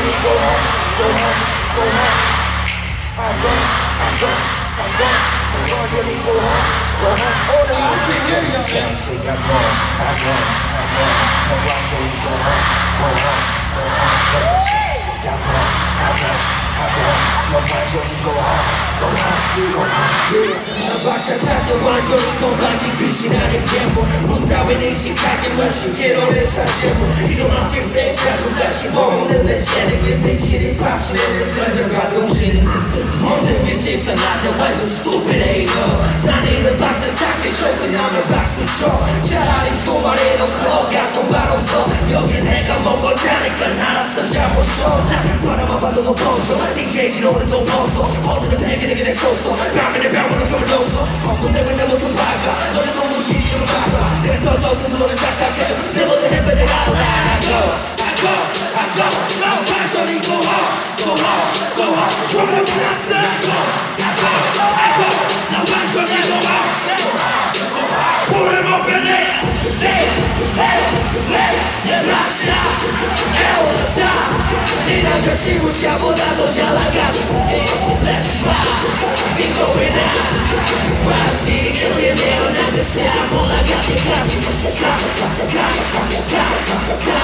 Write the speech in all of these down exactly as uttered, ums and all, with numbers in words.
Gradually go home, go home, go home. I go, I go, I go. Gradually go home, go home. All the you see here, you see. I go, I go, I go. No, gradually go home, go home, go home. I go, I go, I go. No, gradually go home, go home, you go home. Yeah. 박차차게 완전히 건강지 귀신하는 갬보 못 따윈 인식하게 멋있게 오래 사실모 이동하게 랩하고 다시 먹는 내 재능이 미치는 밥시는 건전과 동시는 모든 게 실상하다 Why you stupid hater 나는 박차차게 쇼근하면 박수쳐 차라리 주말에도 클럽 가서 말 없어 여긴 해가 먹고 자니까 알았어 잘못 써 바라만 봐도 너 벗어 디제이진 오늘도 벗어 오늘은 배기는 그래 쏘쏘 밤에는 병원은 좀 넣었어 엉금 때문에 내 모습 밝아 너는 너무 시지로 밝아 내가 더 젖혀서 너는 착착해져 내 모든 햇볕에 갈라 I go, I go, I go No passion go home, go home, go home From the sunset go, I go, I go No passion go home, go home, go home Put him up in there, there, there, there 내 락샤, 에어로차 네 남자친구 샤보다도 잘 나가지고 Let's fly, we going out 와지 일일 내어난 그 사람 올라갈 때까지 가, 가, 가, 가, 가,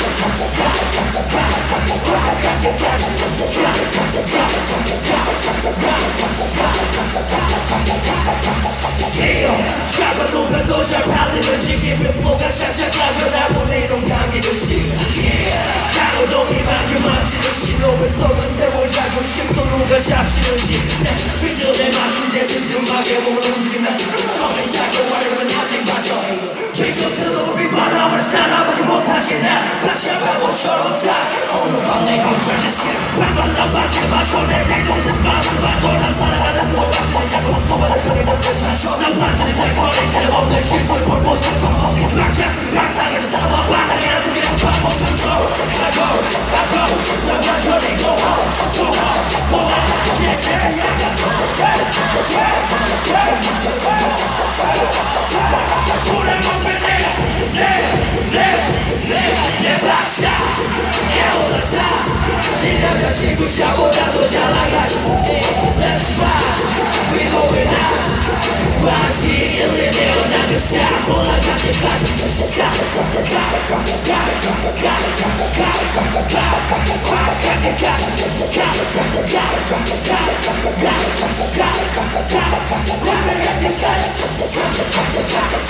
샤바로가도 잘 팔리는 지금 flo가 샤샤가면 나보내는 감기도 싫어 강호동이 만큼 망치는 신호를 속은 세월 자존심도 누가 잡치는지 비전에 맞춘 데 든든하게 몸을 움직이나 너의 사고와를 나중에 맞춰 Jacob 너무 비바람을 스타나밖에 못하지 나 박샤바보처럼 다 오늘 밤 내 혼자 지스케 밤밤 나 밖에 맞춰 내 행동들 밤밤 봐도 난 살아가는 노력을 자꾸 소원을 뿌리는 세상 난 반전이 살거리 tele본들 길골 볼보 잡아먹니 박샤스 박상에도 따라와 바닥이나 두기랑 밥먹는 거 I go, I go 난 완전히 go home, go home, go home Yes, yes, yes Hey, hey, hey, hey Put him up in there 내, 내, 내, 내 박샤 깨어나자 네 남자친구 샤보다도 잘 나가지고 Let's fly, we going out 와지 일일 내어난 그 사람 올라갈 때까지 가, 가, 가, 가, 가, 가, 가, 가, 가, 가, 가, 가, 가,